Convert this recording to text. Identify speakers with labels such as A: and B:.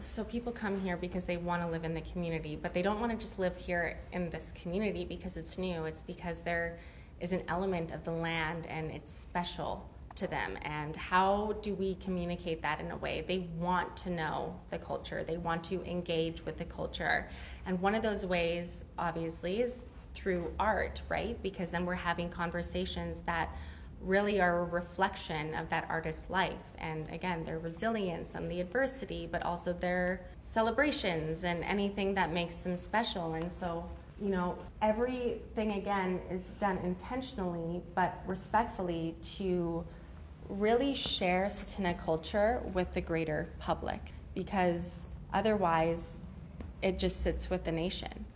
A: So people come here because they want to live in the community, but they don't want to just live here in this community because it's new. It's because there is an element of the land and it's special to them. And how do we communicate that in a way? They want to know the culture. They want to engage with the culture. And one of those ways, obviously, is through art, right? Because then we're having conversations that really are a reflection of that artist's life. And again, their resilience and the adversity, but also their celebrations and anything that makes them special. And so, everything again is done intentionally, but respectfully to really share Tsuut'ina culture with the greater public, because otherwise it just sits with the nation.